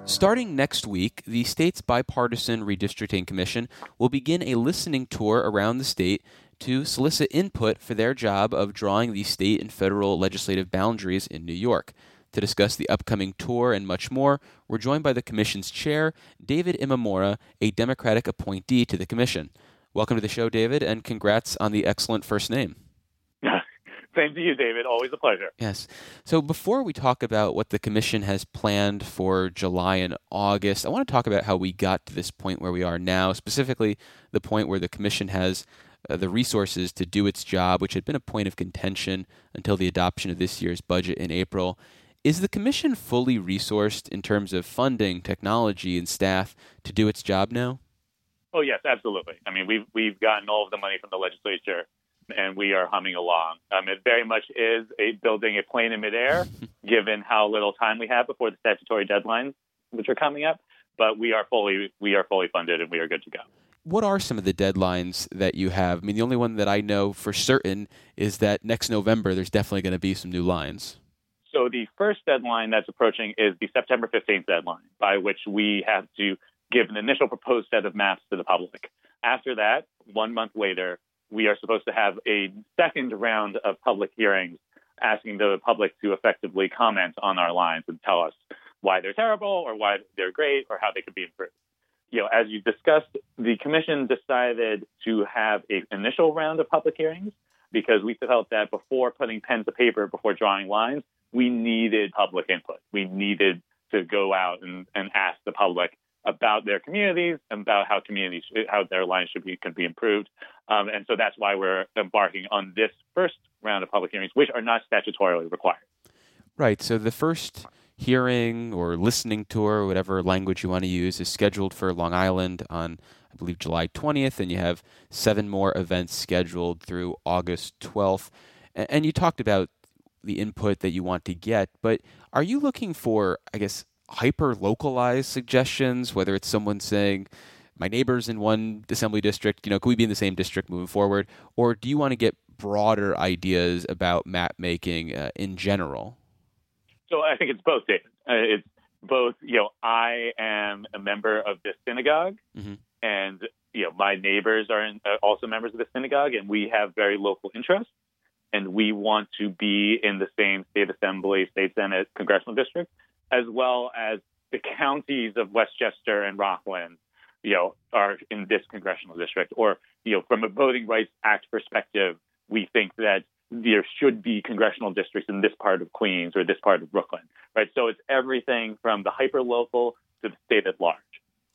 Starting next week, the state's Bipartisan Redistricting Commission will begin a listening tour around the state to solicit input for their job of drawing the state and federal legislative boundaries in New York. To discuss the upcoming tour and much more, we're joined by the commission's chair, David Imamura, a Democratic appointee to the commission. Welcome to the show, David, and congrats on the excellent first name. Same to you, David. Always a pleasure. Yes. So before we talk about what the commission has planned for July and August, I want to talk about how we got to this point where we are now, specifically the point where the commission has the resources to do its job, which had been a point of contention until the adoption of this year's budget in April. Is the commission fully resourced in terms of funding, technology, and staff to do its job now? Oh, yes, absolutely. I mean, we've gotten all of the money from the legislature, and we are humming along. It very much is building a plane in midair, given how little time we have before the statutory deadlines, which are coming up. But we are fully funded, and we are good to go. What are some of the deadlines that you have? I mean, the only one that I know for certain is that next November there's definitely going to be some new lines. So the first deadline that's approaching is the September 15th deadline, by which we have to give an initial proposed set of maps to the public. After that, 1 month later, we are supposed to have a second round of public hearings asking the public to effectively comment on our lines and tell us why they're terrible or why they're great or how they could be improved. As you discussed, the commission decided to have an initial round of public hearings because we felt that before putting pen to paper, before drawing lines, we needed public input. We needed to go out and ask the public about their communities and about how their lines could be improved. And so that's why we're embarking on this first round of public hearings, which are not statutorily required. Right. So the first hearing or listening tour, whatever language you want to use, is scheduled for Long Island on, I believe, July 20th, and you have 7 more events scheduled through August 12th. And you talked about the input that you want to get, but are you looking for, I guess, hyper-localized suggestions, whether it's someone saying, my neighbor's in one assembly district, could we be in the same district moving forward? Or do you want to get broader ideas about map making in general? So I think it's both, David. It's both, I am a member of this synagogue, and, my neighbors are also members of the synagogue, and we have very local interests, and we want to be in the same state assembly, state senate, congressional district, as well as the counties of Westchester and Rockland, are in this congressional district. Or, from a Voting Rights Act perspective, we think that there should be congressional districts in this part of Queens or this part of Brooklyn, right? So it's everything from the hyperlocal to the state at large.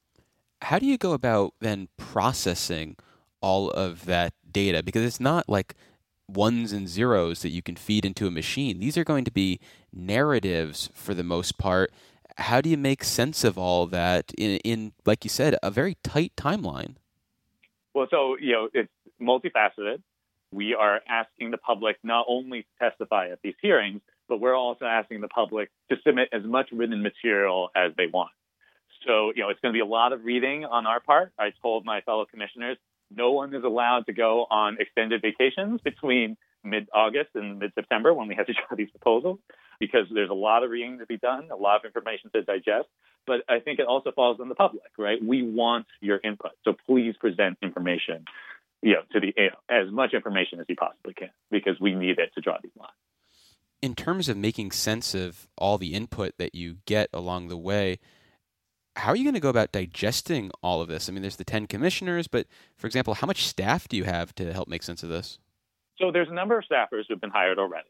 How do you go about then processing all of that data? Because it's not like ones and zeros that you can feed into a machine. These are going to be narratives for the most part. How do you make sense of all that in, like you said, a very tight timeline? Well, so, it's multifaceted. We are asking the public not only to testify at these hearings, but we're also asking the public to submit as much written material as they want. So, it's going to be a lot of reading on our part. I told my fellow commissioners, no one is allowed to go on extended vacations between mid-August and mid-September when we have to draw these proposals, because there's a lot of reading to be done, a lot of information to digest. But I think it also falls on the public, right? We want your input. So please present information, to the as much information as you possibly can, because we need it to draw these lines. In terms of making sense of all the input that you get along the way, how are you going to go about digesting all of this? I mean, there's the 10 commissioners, but for example, how much staff do you have to help make sense of this? So there's a number of staffers who've been hired already.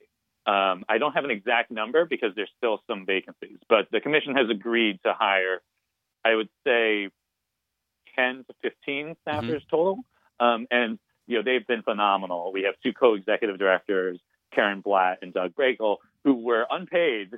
I don't have an exact number because there's still some vacancies, but the commission has agreed to hire, I would say, 10 to 15 staffers total. And, they've been phenomenal. We have 2 co-executive directors, Karen Blatt and Doug Brakel, who were unpaid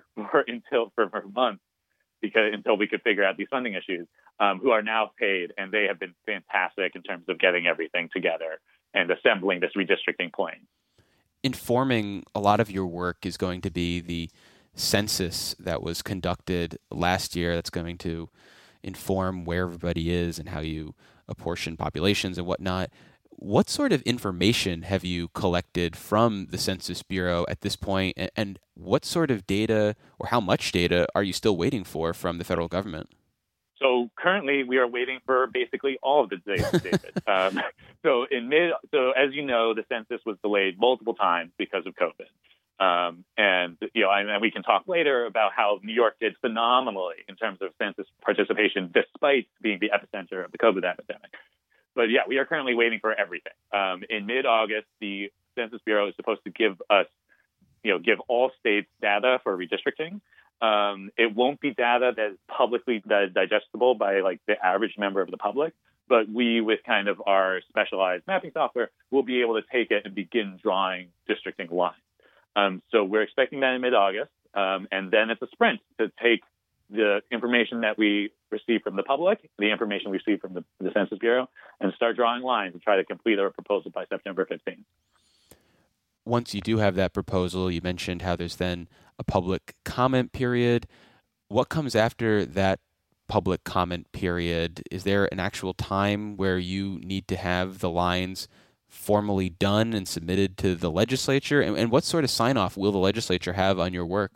for months until we could figure out these funding issues, who are now paid, and they have been fantastic in terms of getting everything together and assembling this redistricting plan. Informing a lot of your work is going to be the census that was conducted last year. That's going to inform where everybody is and how you apportion populations and whatnot. what sort of information have you collected from the Census Bureau at this point, and what sort of data or how much data are you still waiting for from the federal government? So currently, we are waiting for basically all of the data, David. So as you know, the census was delayed multiple times because of COVID. And we can talk later about how New York did phenomenally in terms of census participation, despite being the epicenter of the COVID epidemic. But yeah, we are currently waiting for everything. In mid-August, the Census Bureau is supposed to give all states data for redistricting. It won't be data that is publicly digestible by like the average member of the public, but we, with kind of our specialized mapping software, will be able to take it and begin drawing districting lines. So we're expecting that in mid-August, and then it's a sprint to take the information that we receive from the public, the information we receive from the Census Bureau, and start drawing lines and try to complete our proposal by September 15th. Once you do have that proposal, you mentioned how there's then a public comment period. What comes after that public comment period? Is there an actual time where you need to have the lines formally done and submitted to the legislature? And what sort of sign-off will the legislature have on your work?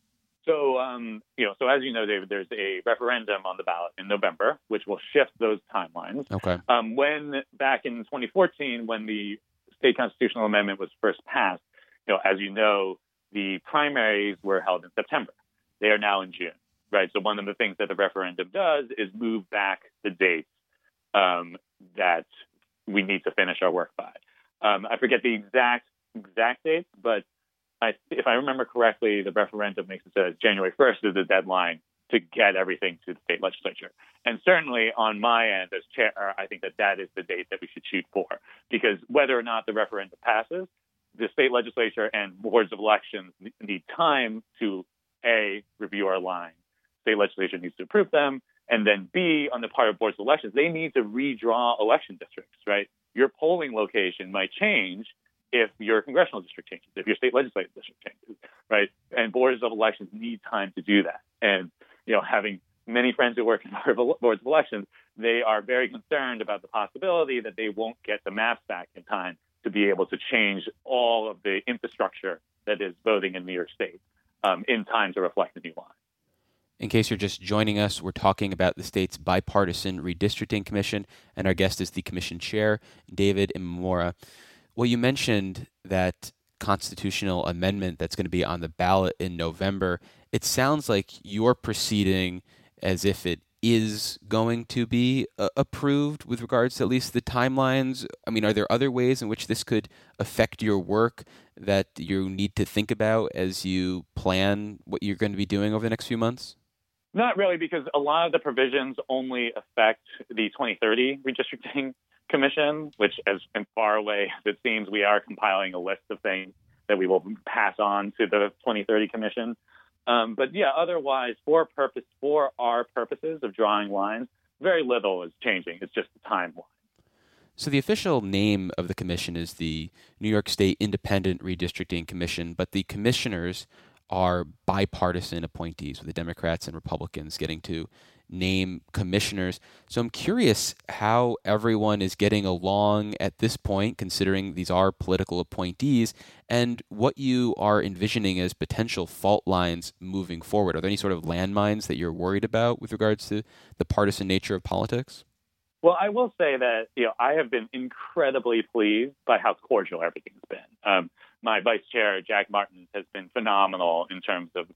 So as you know, David, there's a referendum on the ballot in November, which will shift those timelines. Okay. When back in 2014, when the state constitutional amendment was first passed, as you know, the primaries were held in September. They are now in June, right? So one of the things that the referendum does is move back the dates that we need to finish our work by. I forget the exact dates, but if I remember correctly, the referendum makes it so that January 1st is the deadline to get everything to the state legislature. And certainly on my end as chair, I think that is the date that we should shoot for, because whether or not the referendum passes, the state legislature and boards of elections need time to, A, review our lines. State legislature needs to approve them. And then B, on the part of boards of elections, they need to redraw election districts, right? Your polling location might change if your congressional district changes, if your state legislative district changes, right? And boards of elections need time to do that. And, having many friends who work in boards of elections, they are very concerned about the possibility that they won't get the maps back in time to be able to change all of the infrastructure that is voting in New York State in time to reflect the new line. In case you're just joining us, we're talking about the state's bipartisan redistricting commission, and our guest is the commission chair, David Imamura. Well, you mentioned that constitutional amendment that's going to be on the ballot in November. It sounds like you're proceeding as if it is going to be approved with regards to at least the timelines. I mean, are there other ways in which this could affect your work that you need to think about as you plan what you're going to be doing over the next few months? Not really, because a lot of the provisions only affect the 2030 redistricting commission, which, as far away as it seems, we are compiling a list of things that we will pass on to the 2030 commission. But yeah, otherwise, for our purposes of drawing lines, very little is changing. It's just the timeline. So the official name of the commission is the New York State Independent Redistricting Commission, but the commissioners are bipartisan appointees, with the Democrats and Republicans getting to name commissioners. So I'm curious how everyone is getting along at this point, considering these are political appointees, and what you are envisioning as potential fault lines moving forward. Are there any sort of landmines that you're worried about with regards to the partisan nature of politics? Well, I will say that, I have been incredibly pleased by how cordial everything's been. My vice chair, Jack Martin, has been phenomenal in terms of,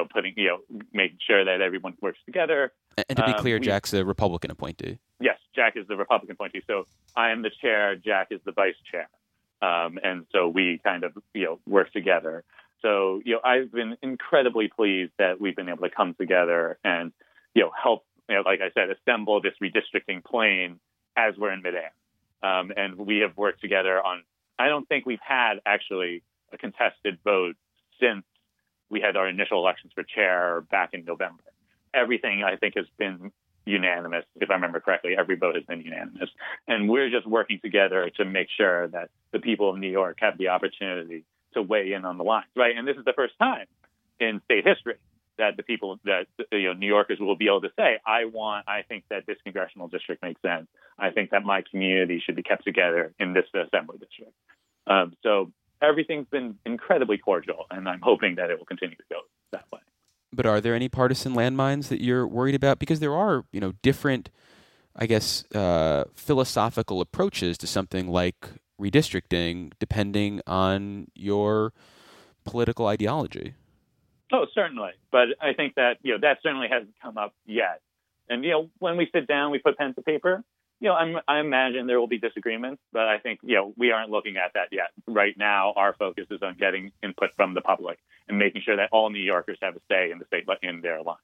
making sure that everyone works together. And to be clear, Jack's a Republican appointee. Yes, Jack is the Republican appointee. So I am the chair, Jack is the vice chair. And so we kind of, work together. So, I've been incredibly pleased that we've been able to come together and, help, like I said, assemble this redistricting plane as we're in midair. And we have worked together on, I don't think we've had actually a contested vote since we had our initial elections for chair back in November. Everything, I think, has been unanimous. If I remember correctly, every vote has been unanimous. And we're just working together to make sure that the people of New York have the opportunity to weigh in on the lines, right? And this is the first time in state history that the people that New Yorkers will be able to say, I think that this congressional district makes sense. I think that my community should be kept together in this assembly district. So everything's been incredibly cordial, and I'm hoping that it will continue to go that way. But are there any partisan landmines that you're worried about? Because there are, different, I guess, philosophical approaches to something like redistricting, depending on your political ideology. Oh, certainly. But I think that, that certainly hasn't come up yet. And, when we sit down, we put pen to paper, I imagine there will be disagreements, but I think, we aren't looking at that yet. Right now, our focus is on getting input from the public and making sure that all New Yorkers have a say in the state, in their line.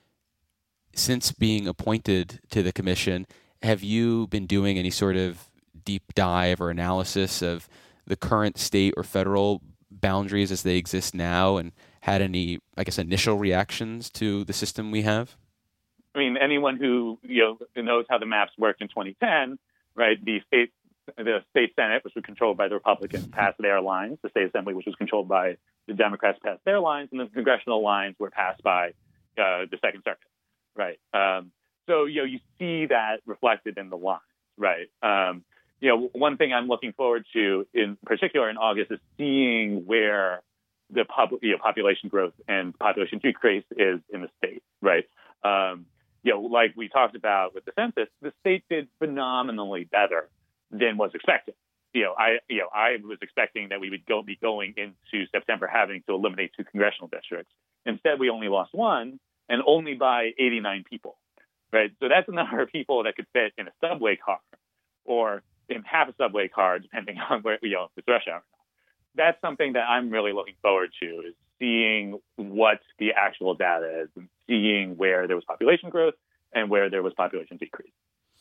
Since being appointed to the commission, have you been doing any sort of deep dive or analysis of the current state or federal boundaries as they exist now, and had any, I guess, initial reactions to the system we have? I mean, anyone who knows how the maps worked in 2010, right? The state Senate, which was controlled by the Republicans, passed their lines. The state assembly, which was controlled by the Democrats, passed their lines, and the congressional lines were passed by the Second Circuit, right? So you see that reflected in the lines, right? One thing I'm looking forward to, in particular in August, is seeing where the population growth and population decrease is in the state, right? Like we talked about with the census, the state did phenomenally better than was expected. I was expecting that we would be going into September having to eliminate 2 congressional districts. Instead, we only lost 1, and only by 89 people, right? So that's a number of people that could fit in a subway car, or in half a subway car, depending on where if it's rush hour. That's something that I'm really looking forward to, is seeing what the actual data is and seeing where there was population growth and where there was population decrease.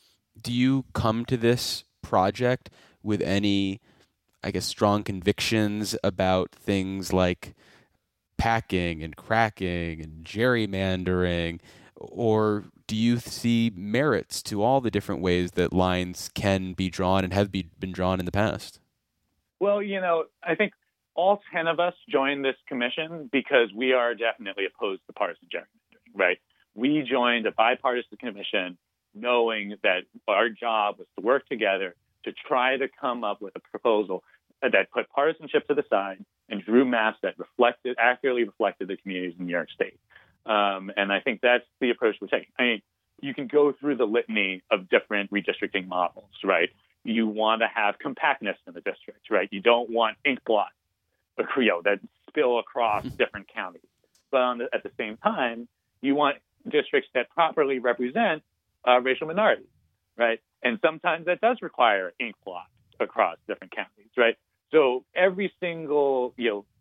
Do you come to this project with any, I guess, strong convictions about things like packing and cracking and gerrymandering, or do you see merits to all the different ways that lines can be drawn and have been drawn in the past? Well, I think all 10 of us joined this commission because we are definitely opposed to partisan gerrymandering, right? We joined a bipartisan commission knowing that our job was to work together to try to come up with a proposal that put partisanship to the side and drew maps that accurately reflected the communities in New York State. And I think that's the approach we're taking. I mean, you can go through the litany of different redistricting models, right? You want to have compactness in the district, right? You don't want ink blots, that spill across different counties. But at the same time, you want districts that properly represent racial minorities, right? And sometimes that does require ink blots across different counties, right? So every single,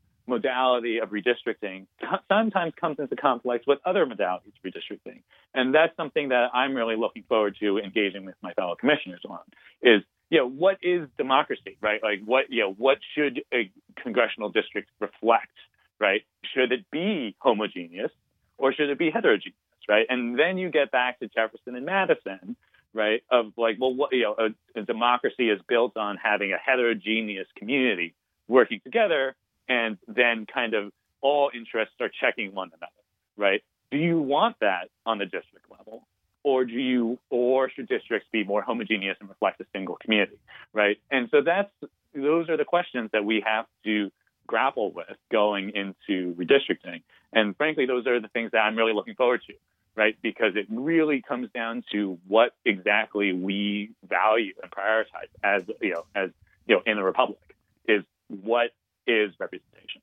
modality of redistricting sometimes comes into conflict with other modalities of redistricting. And that's something that I'm really looking forward to engaging with my fellow commissioners on, is, what is democracy, right? Like what should a congressional district reflect, right? Should it be homogeneous or should it be heterogeneous, right? And then you get back to Jefferson and Madison, right? Of like, well, a democracy is built on having a heterogeneous community working together, and then kind of all interests are checking one another, right? Do you want that on the district level? Or should districts be more homogeneous and reflect a single community, right? And so those are the questions that we have to grapple with going into redistricting. And frankly, those are the things that I'm really looking forward to, right? Because it really comes down to what exactly we value and prioritize as in a republic, is what is representation.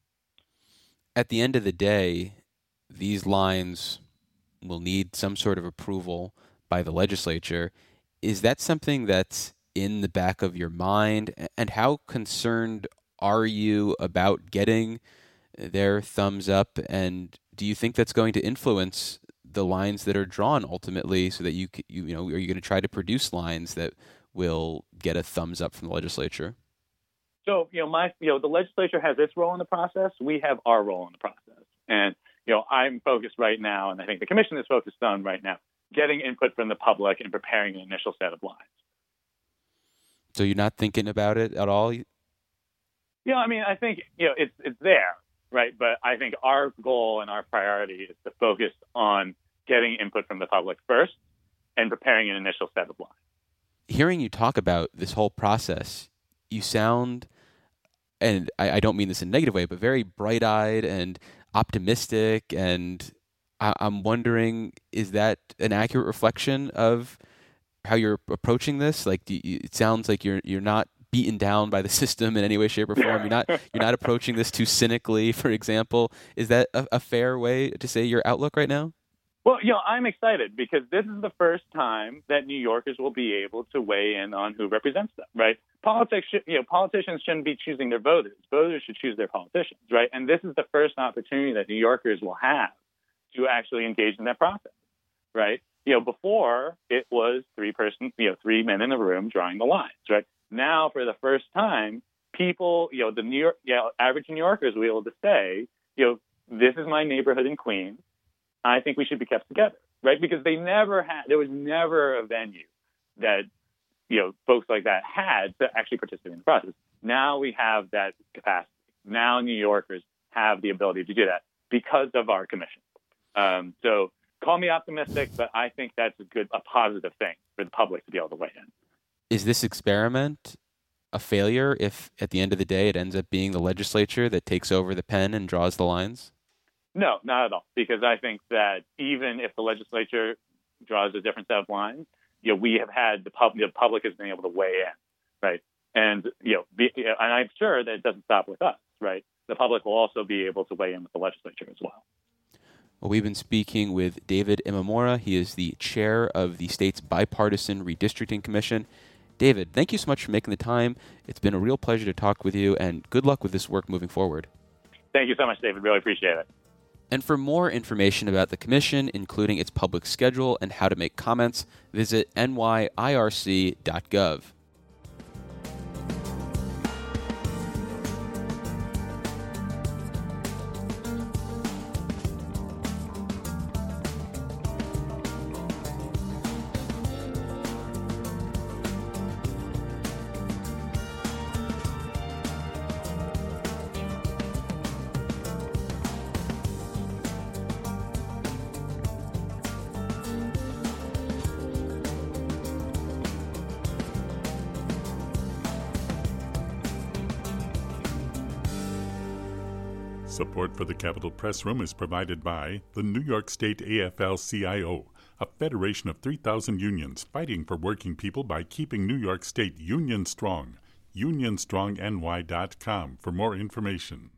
At the end of the day, these lines will need some sort of approval by the legislature. Is that something that's in the back of your mind? And how concerned are you about getting their thumbs up? And do you think that's going to influence the lines that are drawn ultimately, so that are you going to try to produce lines that will get a thumbs up from the legislature? So, the legislature has its role in the process. We have our role in the process. And, I'm focused right now, and I think the commission is focused on right now, getting input from the public and preparing an initial set of lines. So you're not thinking about it at all? I think, it's there, right? But I think our goal and our priority is to focus on getting input from the public first and preparing an initial set of lines. Hearing you talk about this whole process, you sound, and I don't mean this in a negative way, but very bright-eyed and optimistic. And I'm wondering, is that an accurate reflection of how you're approaching this? Like, it sounds like you're not beaten down by the system in any way, shape, or form. You're not approaching this too cynically, for example. Is that a fair way to say your outlook right now? Well, I'm excited because this is the first time that New Yorkers will be able to weigh in on who represents them, right? Politicians shouldn't be choosing their voters. Voters should choose their politicians, right? And this is the first opportunity that New Yorkers will have to actually engage in that process, right? Before it was three men in a room drawing the lines, right? Now, for the first time, people, average New Yorkers will be able to say, this is my neighborhood in Queens. I think we should be kept together, right? Because there was never a venue that, folks like that had to actually participate in the process. Now we have that capacity. Now New Yorkers have the ability to do that because of our commission. So call me optimistic, but I think that's a positive thing for the public to be able to weigh in. Is this experiment a failure if at the end of the day it ends up being the legislature that takes over the pen and draws the lines? No, not at all. Because I think that even if the legislature draws a different set of lines, we have had the public has been able to weigh in, right? And and I'm sure that it doesn't stop with us, right? The public will also be able to weigh in with the legislature as well. Well, we've been speaking with David Imamura. He is the chair of the state's bipartisan redistricting commission. David, thank you so much for making the time. It's been a real pleasure to talk with you, and good luck with this work moving forward. Thank you so much, David. Really appreciate it. And for more information about the commission, including its public schedule and how to make comments, visit nyirc.gov. Support for the Capitol Press Room is provided by the New York State AFL-CIO, a federation of 3,000 unions fighting for working people by keeping New York State union strong. UnionStrongNY.com for more information.